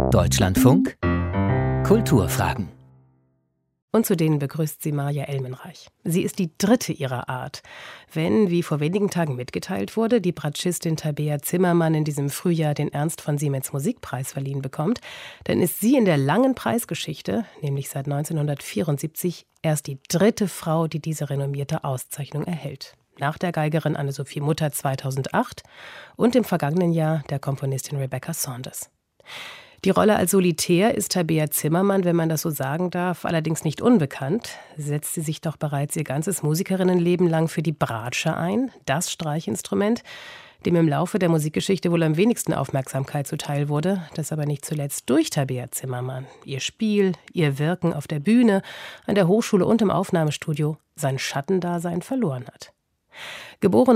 Deutschlandfunk Kulturfragen. Und zu denen begrüßt sie Maja Elmenreich. Sie ist die dritte ihrer Art. Wenn, wie vor wenigen Tagen mitgeteilt wurde, die Bratschistin Tabea Zimmermann in diesem Frühjahr den Ernst von Siemens Musikpreis verliehen bekommt, dann ist sie in der langen Preisgeschichte, nämlich seit 1974, erst die dritte Frau, die diese renommierte Auszeichnung erhält. Nach der Geigerin Anne-Sophie Mutter 2008 und im vergangenen Jahr der Komponistin Rebecca Saunders. Die Rolle als Solitär ist Tabea Zimmermann, wenn man das so sagen darf, allerdings nicht unbekannt. Setzt sie sich doch bereits ihr ganzes Musikerinnenleben lang für die Bratsche ein, das Streichinstrument, dem im Laufe der Musikgeschichte wohl am wenigsten Aufmerksamkeit zuteil wurde, das aber nicht zuletzt durch Tabea Zimmermann, ihr Spiel, ihr Wirken auf der Bühne, an der Hochschule und im Aufnahmestudio sein Schattendasein verloren hat. Geboren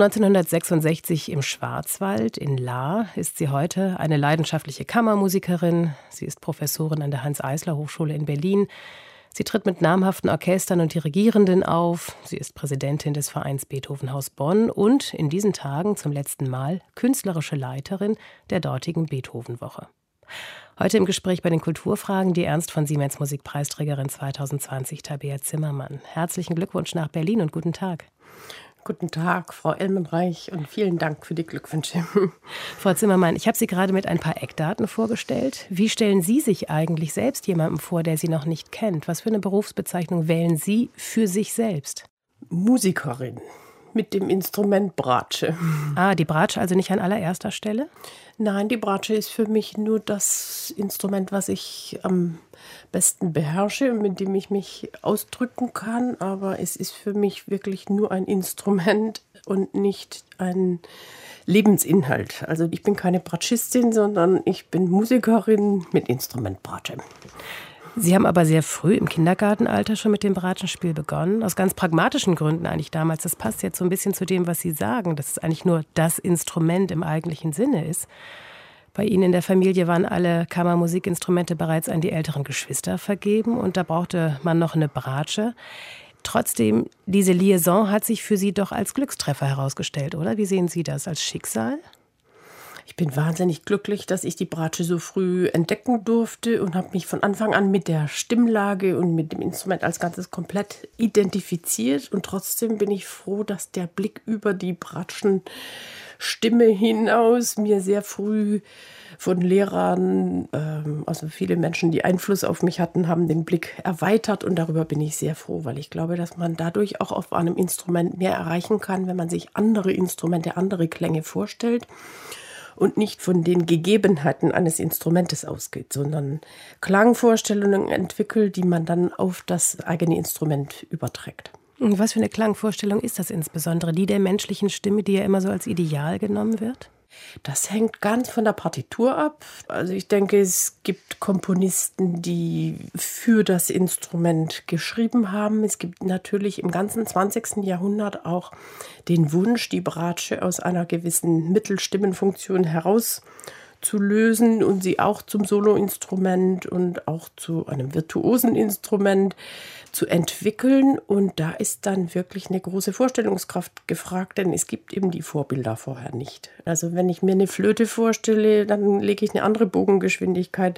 1966 im Schwarzwald in Lahr, ist sie heute eine leidenschaftliche Kammermusikerin. Sie ist Professorin an der Hanns-Eisler-Hochschule in Berlin. Sie tritt mit namhaften Orchestern und Dirigierenden auf. Sie ist Präsidentin des Vereins Beethovenhaus Bonn und in diesen Tagen zum letzten Mal künstlerische Leiterin der dortigen Beethovenwoche. Heute im Gespräch bei den Kulturfragen die Ernst von Siemens Musikpreisträgerin 2020 Tabea Zimmermann. Herzlichen Glückwunsch nach Berlin und guten Tag. Guten Tag, Frau Elmenreich, und vielen Dank für die Glückwünsche. Frau Zimmermann, ich habe Sie gerade mit ein paar Eckdaten vorgestellt. Wie stellen Sie sich eigentlich selbst jemandem vor, der Sie noch nicht kennt? Was für eine Berufsbezeichnung wählen Sie für sich selbst? Musikerin mit dem Instrument Bratsche. Die Bratsche also nicht an allererster Stelle? Nein, die Bratsche ist für mich nur das Instrument, was ich am besten beherrsche und mit dem ich mich ausdrücken kann. Aber es ist für mich wirklich nur ein Instrument und nicht ein Lebensinhalt. Also ich bin keine Bratschistin, sondern ich bin Musikerin mit Instrument Bratsche. Sie haben aber sehr früh im Kindergartenalter schon mit dem Bratschenspiel begonnen. Aus ganz pragmatischen Gründen eigentlich damals. Das passt jetzt so ein bisschen zu dem, was Sie sagen, dass es eigentlich nur das Instrument im eigentlichen Sinne ist. Bei Ihnen in der Familie waren alle Kammermusikinstrumente bereits an die älteren Geschwister vergeben und da brauchte man noch eine Bratsche. Trotzdem, diese Liaison hat sich für Sie doch als Glückstreffer herausgestellt, oder? Wie sehen Sie das? Als Schicksal? Ich bin wahnsinnig glücklich, dass ich die Bratsche so früh entdecken durfte und habe mich von Anfang an mit der Stimmlage und mit dem Instrument als Ganzes komplett identifiziert. Und trotzdem bin ich froh, dass der Blick über die Bratschenstimme hinaus mir sehr früh von Lehrern, also viele Menschen, die Einfluss auf mich hatten, haben den Blick erweitert. Und darüber bin ich sehr froh, weil ich glaube, dass man dadurch auch auf einem Instrument mehr erreichen kann, wenn man sich andere Instrumente, andere Klänge vorstellt. Und nicht von den Gegebenheiten eines Instrumentes ausgeht, sondern Klangvorstellungen entwickelt, die man dann auf das eigene Instrument überträgt. Was für eine Klangvorstellung ist das insbesondere? Die der menschlichen Stimme, die ja immer so als Ideal genommen wird? Das hängt ganz von der Partitur ab. Also ich denke, es gibt Komponisten, die für das Instrument geschrieben haben. Es gibt natürlich im ganzen 20. Jahrhundert auch den Wunsch, die Bratsche aus einer gewissen Mittelstimmenfunktion herauszulösen und sie auch zum Soloinstrument und auch zu einem virtuosen Instrument zu entwickeln. Und da ist dann wirklich eine große Vorstellungskraft gefragt, denn es gibt eben die Vorbilder vorher nicht. Also wenn ich mir eine Flöte vorstelle, dann lege ich eine andere Bogengeschwindigkeit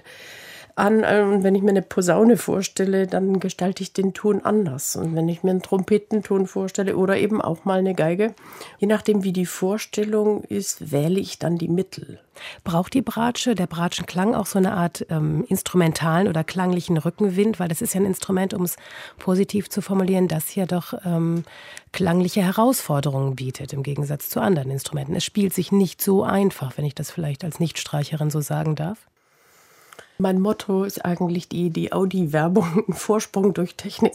an. Und wenn ich mir eine Posaune vorstelle, dann gestalte ich den Ton anders. Und wenn ich mir einen Trompetenton vorstelle oder eben auch mal eine Geige, je nachdem wie die Vorstellung ist, wähle ich dann die Mittel. Braucht die Bratsche, der Bratschenklang auch so eine Art instrumentalen oder klanglichen Rückenwind? Weil das ist ja ein Instrument, um es positiv zu formulieren, das hier doch klangliche Herausforderungen bietet, im Gegensatz zu anderen Instrumenten. Es spielt sich nicht so einfach, wenn ich das vielleicht als Nichtstreicherin so sagen darf. Mein Motto ist eigentlich die Audi-Werbung, Vorsprung durch Technik.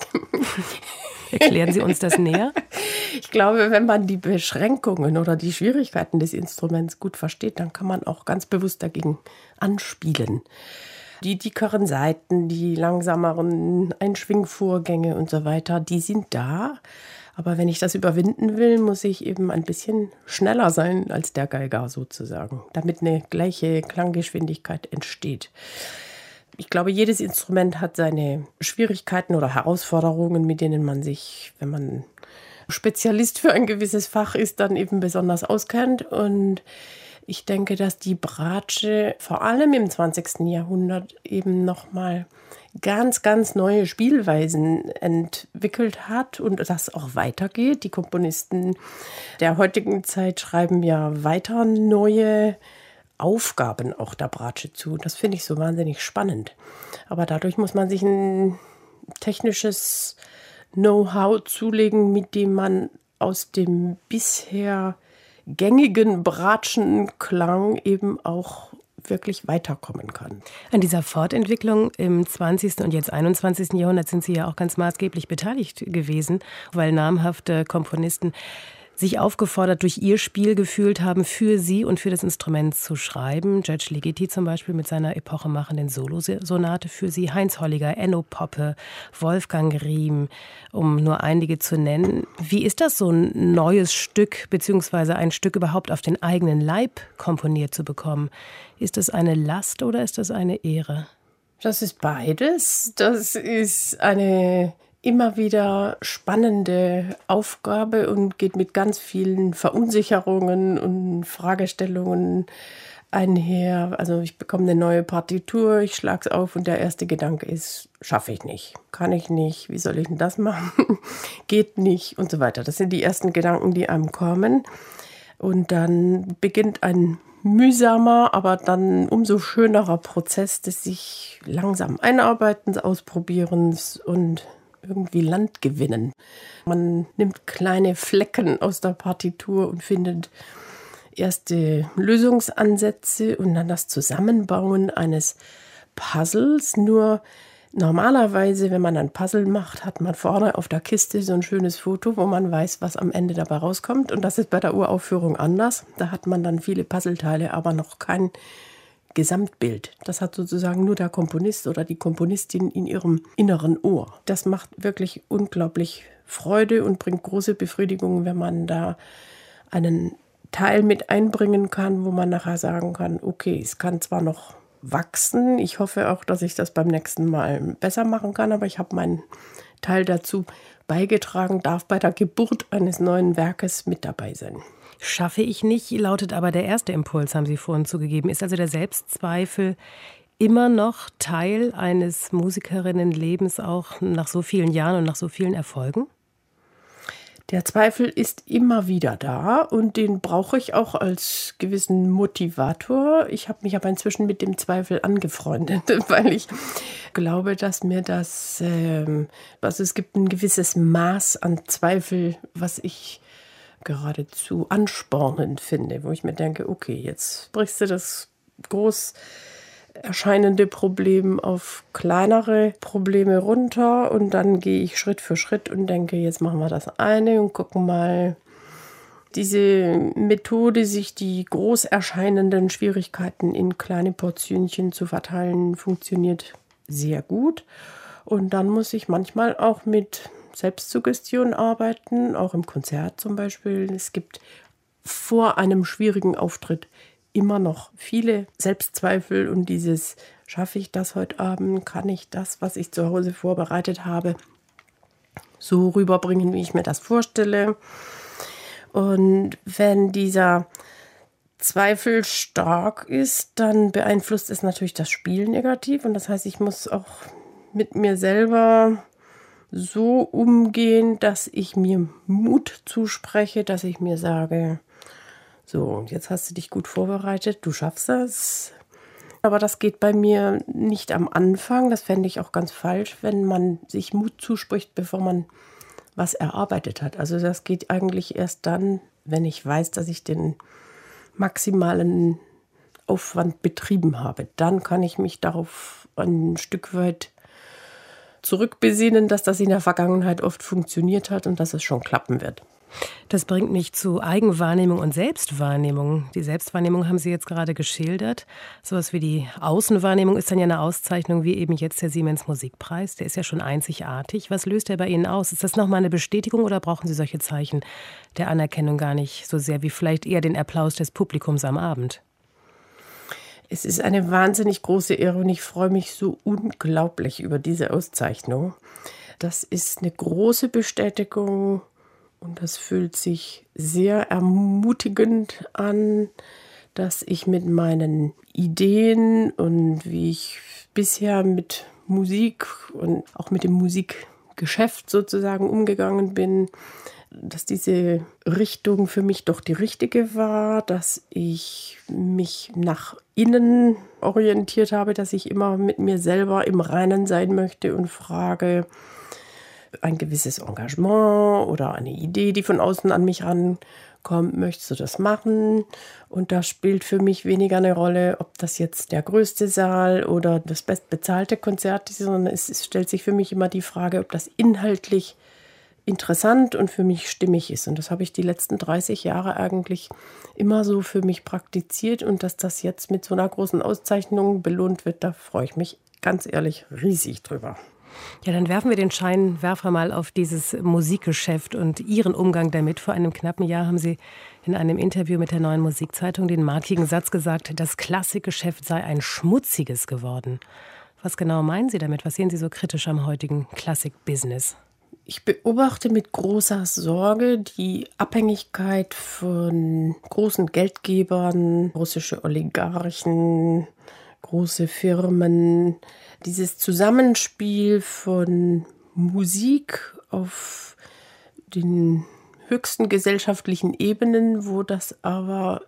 Erklären Sie uns das näher? Ich glaube, wenn man die Beschränkungen oder die Schwierigkeiten des Instruments gut versteht, dann kann man auch ganz bewusst dagegen anspielen. Die dickeren Saiten, die langsameren Einschwingvorgänge und so weiter, die sind da. Aber wenn ich das überwinden will, muss ich eben ein bisschen schneller sein als der Geiger sozusagen, damit eine gleiche Klanggeschwindigkeit entsteht. Ich glaube, jedes Instrument hat seine Schwierigkeiten oder Herausforderungen, mit denen man sich, wenn man Spezialist für ein gewisses Fach ist, dann eben besonders auskennt. Und Ich denke, dass die Bratsche vor allem im 20. Jahrhundert eben nochmal ganz, ganz neue Spielweisen entwickelt hat und das auch weitergeht. Die Komponisten der heutigen Zeit schreiben ja weiter neue Aufgaben auch der Bratsche zu. Das finde ich so wahnsinnig spannend. Aber dadurch muss man sich ein technisches Know-how zulegen, mit dem man aus dem bisher gängigen Bratschenklang eben auch wirklich weiterkommen kann. An dieser Fortentwicklung im 20. und jetzt 21. Jahrhundert sind Sie ja auch ganz maßgeblich beteiligt gewesen, weil namhafte Komponisten sich aufgefordert durch ihr Spiel gefühlt haben, für sie und für das Instrument zu schreiben. Judge Ligeti zum Beispiel mit seiner epochemachenden Solosonate für sie, Heinz Holliger, Enno Poppe, Wolfgang Riem, um nur einige zu nennen. Wie ist das, so ein neues Stück beziehungsweise ein Stück überhaupt auf den eigenen Leib komponiert zu bekommen? Ist das eine Last oder ist das eine Ehre? Das ist beides. Das ist eine immer wieder spannende Aufgabe und geht mit ganz vielen Verunsicherungen und Fragestellungen einher. Also ich bekomme eine neue Partitur, ich schlage es auf und der erste Gedanke ist, schaffe ich nicht, kann ich nicht, wie soll ich denn das machen, geht nicht und so weiter. Das sind die ersten Gedanken, die einem kommen. Und dann beginnt ein mühsamer, aber dann umso schönerer Prozess des sich langsam Einarbeitens, Ausprobierens und irgendwie Land gewinnen. Man nimmt kleine Flecken aus der Partitur und findet erste Lösungsansätze und dann das Zusammenbauen eines Puzzles. Nur normalerweise, wenn man ein Puzzle macht, hat man vorne auf der Kiste so ein schönes Foto, wo man weiß, was am Ende dabei rauskommt. Und das ist bei der Uraufführung anders. Da hat man dann viele Puzzleteile, aber noch kein Gesamtbild. Das hat sozusagen nur der Komponist oder die Komponistin in ihrem inneren Ohr. Das macht wirklich unglaublich Freude und bringt große Befriedigung, wenn man da einen Teil mit einbringen kann, wo man nachher sagen kann, okay, es kann zwar noch wachsen, ich hoffe auch, dass ich das beim nächsten Mal besser machen kann, aber ich habe meinen Teil dazu beigetragen, darf bei der Geburt eines neuen Werkes mit dabei sein. Schaffe ich nicht, lautet aber der erste Impuls, haben Sie vorhin zugegeben. Ist also der Selbstzweifel immer noch Teil eines Musikerinnenlebens, auch nach so vielen Jahren und nach so vielen Erfolgen? Der Zweifel ist immer wieder da und den brauche ich auch als gewissen Motivator. Ich habe mich aber inzwischen mit dem Zweifel angefreundet, weil ich glaube, dass mir das, also es gibt ein gewisses Maß an Zweifel, was ich geradezu anspornend finde, wo ich mir denke, okay, jetzt brichst du das groß erscheinende Problem auf kleinere Probleme runter und dann gehe ich Schritt für Schritt und denke, jetzt machen wir das eine und gucken mal. Diese Methode, sich die groß erscheinenden Schwierigkeiten in kleine Portionchen zu verteilen, funktioniert sehr gut. Und dann muss ich manchmal auch mit Selbstsuggestion arbeiten, auch im Konzert zum Beispiel. Es gibt vor einem schwierigen Auftritt immer noch viele Selbstzweifel und dieses, schaffe ich das heute Abend, kann ich das, was ich zu Hause vorbereitet habe, so rüberbringen, wie ich mir das vorstelle. Und wenn dieser Zweifel stark ist, dann beeinflusst es natürlich das Spiel negativ und das heißt, ich muss auch mit mir selber so umgehen, dass ich mir Mut zuspreche, dass ich mir sage, so, jetzt hast du dich gut vorbereitet, du schaffst das. Aber das geht bei mir nicht am Anfang, das fände ich auch ganz falsch, wenn man sich Mut zuspricht, bevor man was erarbeitet hat. Also das geht eigentlich erst dann, wenn ich weiß, dass ich den maximalen Aufwand betrieben habe. Dann kann ich mich darauf ein Stück weit zurückbesinnen, dass das in der Vergangenheit oft funktioniert hat und dass es schon klappen wird. Das bringt mich zu Eigenwahrnehmung und Selbstwahrnehmung. Die Selbstwahrnehmung haben Sie jetzt gerade geschildert. Sowas wie die Außenwahrnehmung ist dann ja eine Auszeichnung, wie eben jetzt der Siemens Musikpreis. Der ist ja schon einzigartig. Was löst der bei Ihnen aus? Ist das nochmal eine Bestätigung oder brauchen Sie solche Zeichen der Anerkennung gar nicht so sehr wie vielleicht eher den Applaus des Publikums am Abend? Es ist eine wahnsinnig große Ehre und ich freue mich so unglaublich über diese Auszeichnung. Das ist eine große Bestätigung und das fühlt sich sehr ermutigend an, dass ich mit meinen Ideen und wie ich bisher mit Musik und auch mit dem Musikgeschäft sozusagen umgegangen bin, dass diese Richtung für mich doch die richtige war, dass ich mich nach innen orientiert habe, dass ich immer mit mir selber im Reinen sein möchte und frage, ein gewisses Engagement oder eine Idee, die von außen an mich rankommt, möchtest du das machen? Und da spielt für mich weniger eine Rolle, ob das jetzt der größte Saal oder das bestbezahlte Konzert ist, sondern es stellt sich für mich immer die Frage, ob das inhaltlich interessant und für mich stimmig ist. Und das habe ich die letzten 30 Jahre eigentlich immer so für mich praktiziert. Und dass das jetzt mit so einer großen Auszeichnung belohnt wird, da freue ich mich ganz ehrlich riesig drüber. Ja, dann werfen wir den Scheinwerfer mal auf dieses Musikgeschäft und Ihren Umgang damit. Vor einem knappen Jahr haben Sie in einem Interview mit der Neuen Musikzeitung den markigen Satz gesagt, das Klassikgeschäft sei ein schmutziges geworden. Was genau meinen Sie damit? Was sehen Sie so kritisch am heutigen Klassikbusiness? Ich beobachte mit großer Sorge die Abhängigkeit von großen Geldgebern, russische Oligarchen, große Firmen. Dieses Zusammenspiel von Musik auf den höchsten gesellschaftlichen Ebenen, wo das aber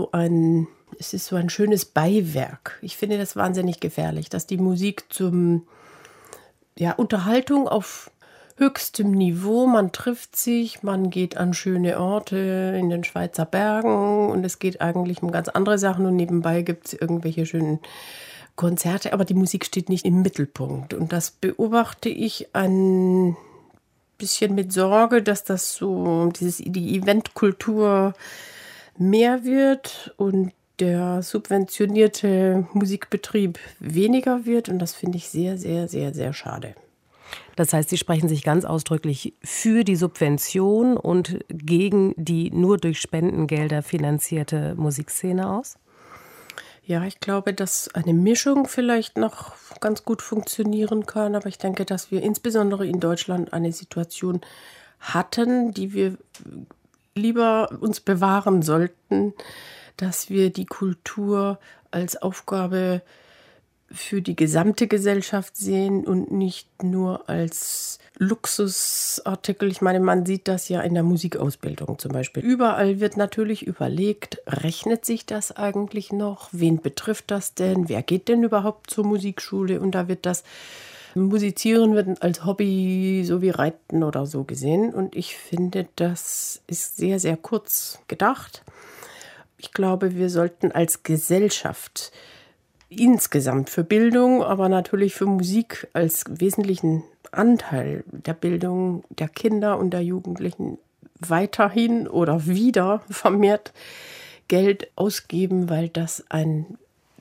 es ist so ein schönes Beiwerk. Ich finde das wahnsinnig gefährlich, dass die Musik zum Unterhaltung auf höchstem Niveau, man trifft sich, man geht an schöne Orte in den Schweizer Bergen und es geht eigentlich um ganz andere Sachen und nebenbei gibt es irgendwelche schönen Konzerte, aber die Musik steht nicht im Mittelpunkt. Und das beobachte ich ein bisschen mit Sorge, dass das so die Eventkultur mehr wird und der subventionierte Musikbetrieb weniger wird. Und das finde ich sehr, sehr, sehr, sehr schade. Das heißt, Sie sprechen sich ganz ausdrücklich für die Subvention und gegen die nur durch Spendengelder finanzierte Musikszene aus? Ja, ich glaube, dass eine Mischung vielleicht noch ganz gut funktionieren kann. Aber ich denke, dass wir insbesondere in Deutschland eine Situation hatten, die wir lieber uns bewahren sollten, dass wir die Kultur als Aufgabe für die gesamte Gesellschaft sehen und nicht nur als Luxusartikel. Ich meine, man sieht das ja in der Musikausbildung zum Beispiel. Überall wird natürlich überlegt, rechnet sich das eigentlich noch? Wen betrifft das denn? Wer geht denn überhaupt zur Musikschule? Und da wird das Musizieren wird als Hobby so wie Reiten oder so gesehen. Und ich finde, das ist sehr, sehr kurz gedacht. Ich glaube, wir sollten als Gesellschaft insgesamt für Bildung, aber natürlich für Musik als wesentlichen Anteil der Bildung der Kinder und der Jugendlichen weiterhin oder wieder vermehrt Geld ausgeben, weil das ein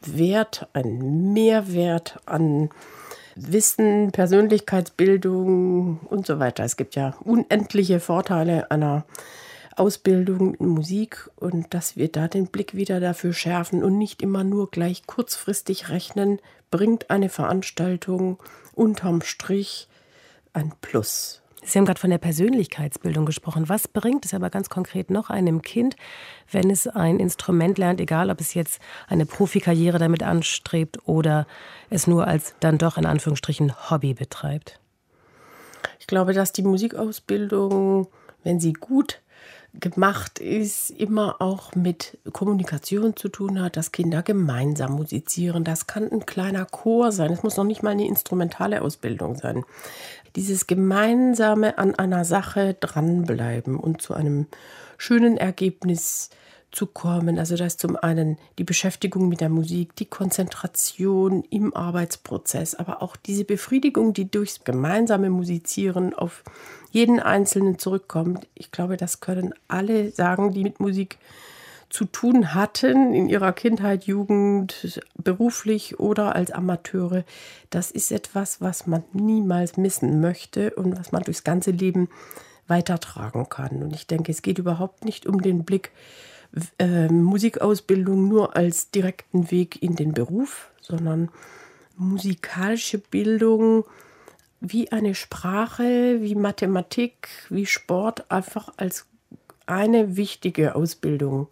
Mehrwert an Wissen, Persönlichkeitsbildung und so weiter. Es gibt ja unendliche Vorteile einer Ausbildung in Musik und dass wir da den Blick wieder dafür schärfen und nicht immer nur gleich kurzfristig rechnen, bringt eine Veranstaltung unterm Strich ein Plus. Sie haben gerade von der Persönlichkeitsbildung gesprochen. Was bringt es aber ganz konkret noch einem Kind, wenn es ein Instrument lernt, egal ob es jetzt eine Profikarriere damit anstrebt oder es nur als dann doch in Anführungsstrichen Hobby betreibt? Ich glaube, dass die Musikausbildung, wenn sie gut gemacht ist, immer auch mit Kommunikation zu tun hat, dass Kinder gemeinsam musizieren. Das kann ein kleiner Chor sein. Es muss noch nicht mal eine instrumentale Ausbildung sein. Dieses gemeinsame an einer Sache dranbleiben und zu einem schönen Ergebnis zu kommen. Also da ist zum einen die Beschäftigung mit der Musik, die Konzentration im Arbeitsprozess, aber auch diese Befriedigung, die durchs gemeinsame Musizieren auf jeden Einzelnen zurückkommt. Ich glaube, das können alle sagen, die mit Musik zu tun hatten in ihrer Kindheit, Jugend, beruflich oder als Amateure. Das ist etwas, was man niemals missen möchte und was man durchs ganze Leben weitertragen kann. Und ich denke, es geht überhaupt nicht um den Blick Musikausbildung nur als direkten Weg in den Beruf, sondern musikalische Bildung wie eine Sprache, wie Mathematik, wie Sport, einfach als eine wichtige Ausbildung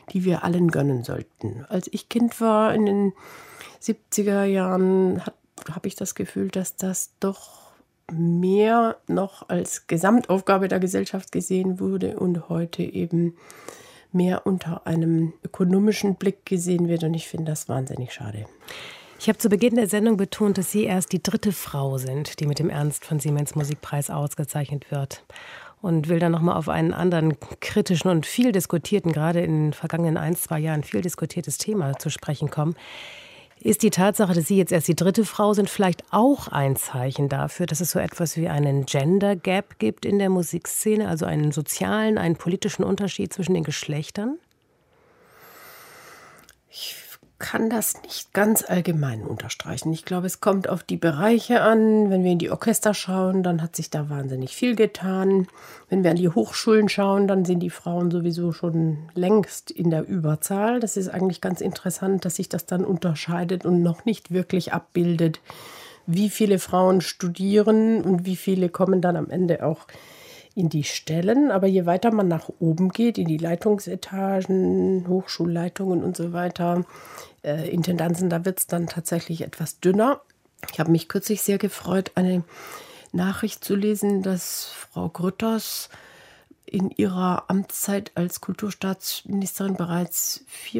die wir allen gönnen sollten. Als ich Kind war in den 70er Jahren, habe ich das Gefühl, dass das doch mehr noch als Gesamtaufgabe der Gesellschaft gesehen wurde und heute eben mehr unter einem ökonomischen Blick gesehen wird. Und ich finde das wahnsinnig schade. Ich habe zu Beginn der Sendung betont, dass Sie erst die 3. Frau sind, die mit dem Ernst von Siemens Musikpreis ausgezeichnet wird. Und will dann nochmal auf einen anderen kritischen und viel diskutierten, gerade in den vergangenen 1-2 Jahren viel diskutiertes Thema zu sprechen kommen. Ist die Tatsache, dass Sie jetzt erst die 3. Frau sind, vielleicht auch ein Zeichen dafür, dass es so etwas wie einen Gender Gap gibt in der Musikszene, also einen sozialen, einen politischen Unterschied zwischen den Geschlechtern? Ich kann das nicht ganz allgemein unterstreichen. Ich glaube, es kommt auf die Bereiche an. Wenn wir in die Orchester schauen, dann hat sich da wahnsinnig viel getan. Wenn wir an die Hochschulen schauen, dann sind die Frauen sowieso schon längst in der Überzahl. Das ist eigentlich ganz interessant, dass sich das dann unterscheidet und noch nicht wirklich abbildet, wie viele Frauen studieren und wie viele kommen dann am Ende auch in die Stellen. Aber je weiter man nach oben geht, in die Leitungsetagen, Hochschulleitungen und so weiter, Intendanzen, da wird es dann tatsächlich etwas dünner. Ich habe mich kürzlich sehr gefreut, eine Nachricht zu lesen, dass Frau Grütters in ihrer Amtszeit als Kulturstaatsministerin bereits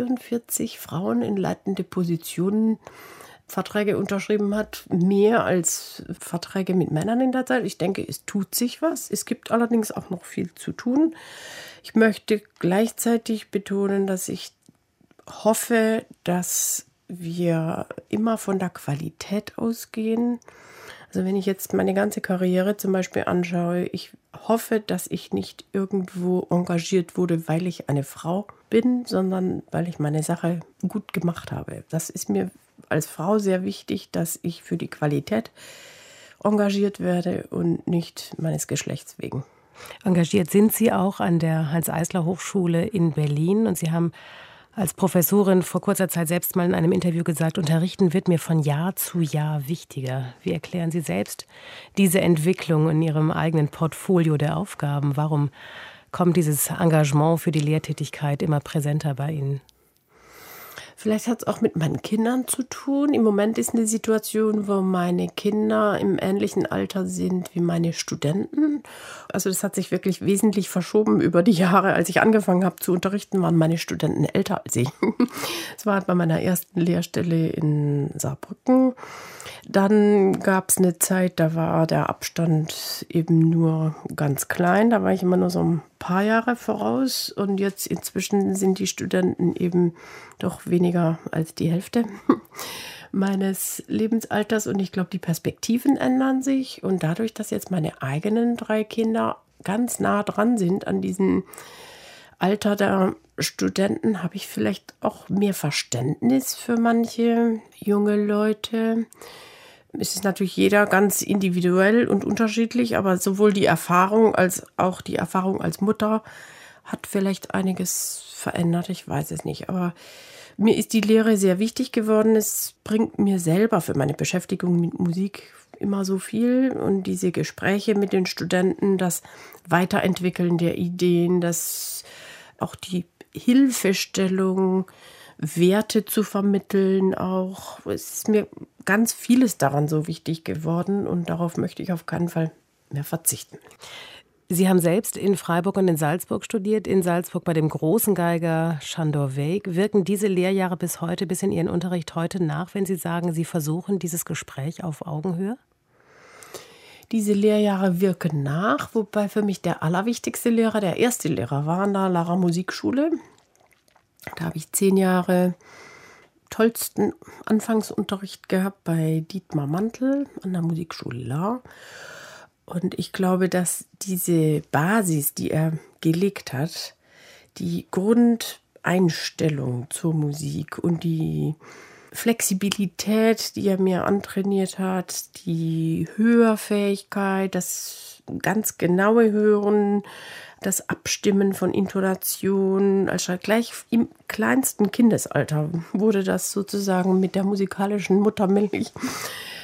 44 Frauen in leitende Positionen Verträge unterschrieben hat, mehr als Verträge mit Männern in der Zeit. Ich denke, es tut sich was. Es gibt allerdings auch noch viel zu tun. Ich möchte gleichzeitig betonen, dass ich hoffe, dass wir immer von der Qualität ausgehen. Also wenn ich jetzt meine ganze Karriere zum Beispiel anschaue, ich hoffe, dass ich nicht irgendwo engagiert wurde, weil ich eine Frau bin, sondern weil ich meine Sache gut gemacht habe. Das ist mir als Frau sehr wichtig, dass ich für die Qualität engagiert werde und nicht meines Geschlechts wegen. Engagiert sind Sie auch an der Hanns-Eisler-Hochschule in Berlin und Sie haben als Professorin vor kurzer Zeit selbst mal in einem Interview gesagt, Unterrichten wird mir von Jahr zu Jahr wichtiger. Wie erklären Sie selbst diese Entwicklung in Ihrem eigenen Portfolio der Aufgaben? Warum kommt dieses Engagement für die Lehrtätigkeit immer präsenter bei Ihnen? Vielleicht hat es auch mit meinen Kindern zu tun. Im Moment ist eine Situation, wo meine Kinder im ähnlichen Alter sind wie meine Studenten. Also das hat sich wirklich wesentlich verschoben über die Jahre. Als ich angefangen habe zu unterrichten, waren meine Studenten älter als ich. Das war bei meiner ersten Lehrstelle in Saarbrücken. Dann gab es eine Zeit, da war der Abstand eben nur ganz klein. Da war ich immer nur so ein paar Jahre voraus. Und jetzt inzwischen sind die Studenten eben doch weniger als die Hälfte meines Lebensalters. Und ich glaube, die Perspektiven ändern sich. Und dadurch, dass jetzt meine eigenen 3 Kinder ganz nah dran sind an diesem Alter der Studenten, habe ich vielleicht auch mehr Verständnis für manche junge Leute. Es ist natürlich jeder ganz individuell und unterschiedlich, aber sowohl die Erfahrung als auch die Erfahrung als Mutter hat vielleicht einiges verändert, ich weiß es nicht. Aber mir ist die Lehre sehr wichtig geworden. Es bringt mir selber für meine Beschäftigung mit Musik immer so viel. Und diese Gespräche mit den Studenten, das Weiterentwickeln der Ideen, das auch die Hilfestellung, Werte zu vermitteln auch. Es ist mir ganz vieles daran so wichtig geworden und darauf möchte ich auf keinen Fall mehr verzichten. Sie haben selbst in Freiburg und in Salzburg studiert, in Salzburg bei dem großen Geiger Sándor Weig. Wirken diese Lehrjahre bis heute, bis in Ihren Unterricht heute nach, wenn Sie sagen, Sie versuchen dieses Gespräch auf Augenhöhe? Diese Lehrjahre wirken nach, wobei für mich der allerwichtigste Lehrer, der erste Lehrer war an der Lara Musikschule. Da habe ich 10 Jahre tollsten Anfangsunterricht gehabt bei Dietmar Mantel an der Musikschule Lahr. Und ich glaube, dass diese Basis, die er gelegt hat, die Grundeinstellung zur Musik und die Flexibilität, die er mir antrainiert hat, die Hörfähigkeit, das ganz genaue Hören, das Abstimmen von Intonationen, also gleich im kleinsten Kindesalter wurde das sozusagen mit der musikalischen Muttermilch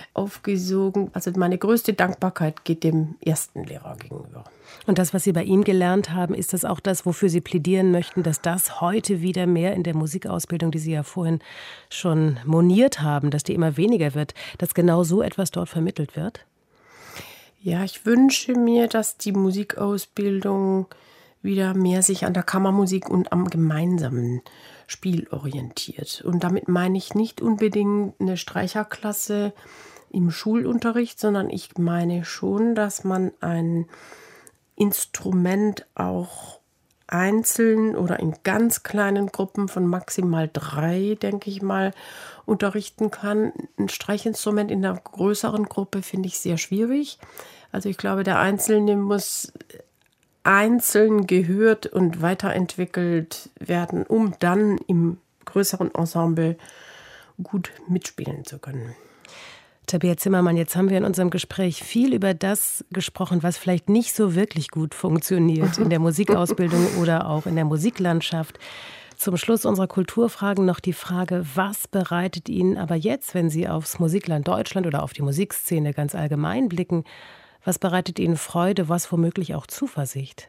aufgesogen. Also meine größte Dankbarkeit geht dem ersten Lehrer gegenüber. Und das, was Sie bei ihm gelernt haben, ist das auch das, wofür Sie plädieren möchten, dass das heute wieder mehr in der Musikausbildung, die Sie ja vorhin schon moniert haben, dass die immer weniger wird, dass genau so etwas dort vermittelt wird? Ja, ich wünsche mir, dass die Musikausbildung wieder mehr sich an der Kammermusik und am gemeinsamen Spiel orientiert. Und damit meine ich nicht unbedingt eine Streicherklasse im Schulunterricht, sondern ich meine schon, dass man ein Instrument auch einzeln oder in ganz kleinen Gruppen von maximal 3, denke ich mal, unterrichten kann. Ein Streichinstrument in einer größeren Gruppe finde ich sehr schwierig. Also ich glaube, der Einzelne muss einzeln gehört und weiterentwickelt werden, um dann im größeren Ensemble gut mitspielen zu können. Tabea Zimmermann, jetzt haben wir in unserem Gespräch viel über das gesprochen, was vielleicht nicht so wirklich gut funktioniert in der Musikausbildung oder auch in der Musiklandschaft. Zum Schluss unserer Kulturfragen noch die Frage, was bereitet Ihnen aber jetzt, wenn Sie aufs Musikland Deutschland oder auf die Musikszene ganz allgemein blicken, was bereitet Ihnen Freude, was womöglich auch Zuversicht?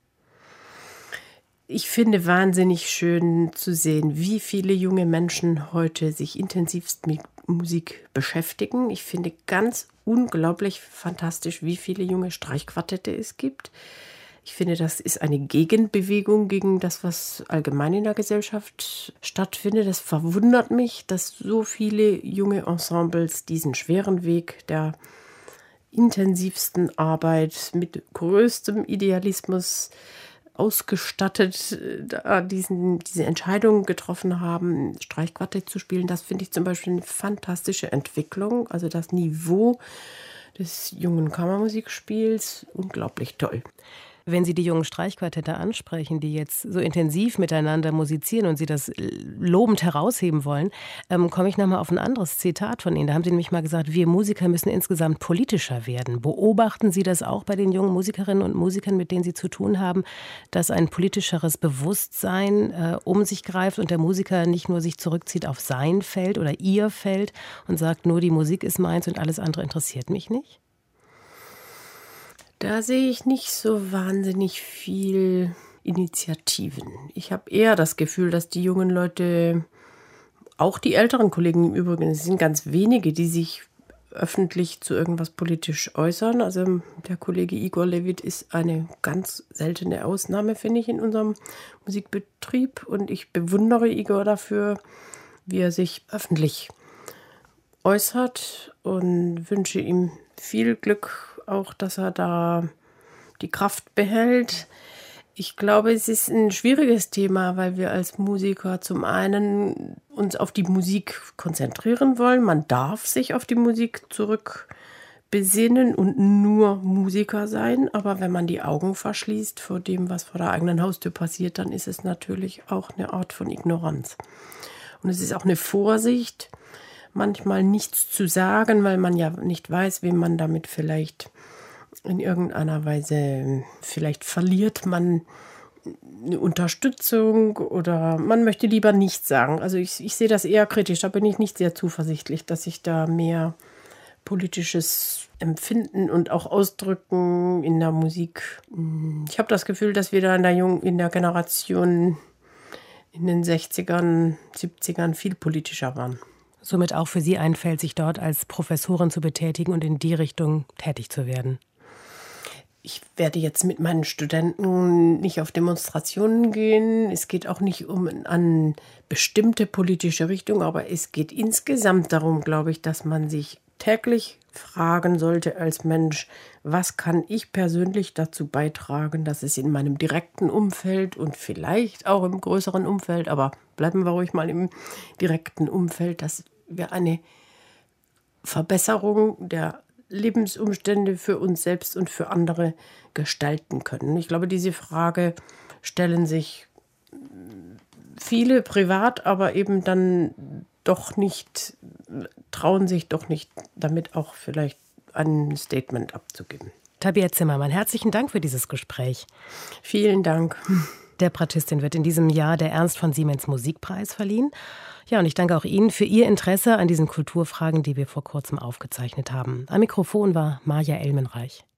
Ich finde wahnsinnig schön zu sehen, wie viele junge Menschen heute sich intensivst mit Musik beschäftigen. Ich finde ganz unglaublich fantastisch, wie viele junge Streichquartette es gibt. Ich finde, das ist eine Gegenbewegung gegen das, was allgemein in der Gesellschaft stattfindet. Das verwundert mich, dass so viele junge Ensembles diesen schweren Weg der intensivsten Arbeit mit größtem Idealismus ausgestattet diese Entscheidung getroffen haben, Streichquartett zu spielen. Das finde ich zum Beispiel eine fantastische Entwicklung. Also das Niveau des jungen Kammermusikspiels, unglaublich toll. Wenn Sie die jungen Streichquartette ansprechen, die jetzt so intensiv miteinander musizieren und Sie das lobend herausheben wollen, komme ich nochmal auf ein anderes Zitat von Ihnen. Da haben Sie nämlich mal gesagt, wir Musiker müssen insgesamt politischer werden. Beobachten Sie das auch bei den jungen Musikerinnen und Musikern, mit denen Sie zu tun haben, dass ein politischeres Bewusstsein um sich greift und der Musiker nicht nur sich zurückzieht auf sein Feld oder ihr Feld und sagt, nur die Musik ist meins und alles andere interessiert mich nicht? Da sehe ich nicht so wahnsinnig viel Initiativen. Ich habe eher das Gefühl, dass die jungen Leute, auch die älteren Kollegen im Übrigen, es sind ganz wenige, die sich öffentlich zu irgendwas politisch äußern. Also der Kollege Igor Levit ist eine ganz seltene Ausnahme, finde ich, in unserem Musikbetrieb. Und ich bewundere Igor dafür, wie er sich öffentlich äußert und wünsche ihm viel Glück, auch, dass er da die Kraft behält. Ich glaube, es ist ein schwieriges Thema, weil wir als Musiker zum einen uns auf die Musik konzentrieren wollen. Man darf sich auf die Musik zurückbesinnen und nur Musiker sein. Aber wenn man die Augen verschließt vor dem, was vor der eigenen Haustür passiert, dann ist es natürlich auch eine Art von Ignoranz. Und es ist auch eine Vorsicht, manchmal nichts zu sagen, weil man ja nicht weiß, wem man damit vielleicht in irgendeiner Weise, vielleicht verliert man eine Unterstützung oder man möchte lieber nichts sagen. Also ich sehe das eher kritisch, da bin ich nicht sehr zuversichtlich, dass sich da mehr politisches Empfinden und auch Ausdrücken in der Musik. Ich habe das Gefühl, dass wir da in der Generation in den 60ern, 70ern viel politischer waren. Somit auch für Sie ein Feld, sich dort als Professorin zu betätigen und in die Richtung tätig zu werden? Ich werde jetzt mit meinen Studenten nicht auf Demonstrationen gehen. Es geht auch nicht um eine bestimmte politische Richtung, aber es geht insgesamt darum, glaube ich, dass man sich täglich fragen sollte als Mensch, was kann ich persönlich dazu beitragen, dass es in meinem direkten Umfeld und vielleicht auch im größeren Umfeld, aber bleiben wir ruhig mal im direkten Umfeld, dass wir eine Verbesserung der Lebensumstände für uns selbst und für andere gestalten können. Ich glaube, diese Frage stellen sich viele privat, aber eben dann doch nicht, trauen sich doch nicht, damit auch vielleicht ein Statement abzugeben. Tabea Zimmermann, herzlichen Dank für dieses Gespräch. Vielen Dank. Der Bratschistin wird in diesem Jahr der Ernst von Siemens Musikpreis verliehen. Ja, und ich danke auch Ihnen für Ihr Interesse an diesen Kulturfragen, die wir vor kurzem aufgezeichnet haben. Am Mikrofon war Maja Elmenreich.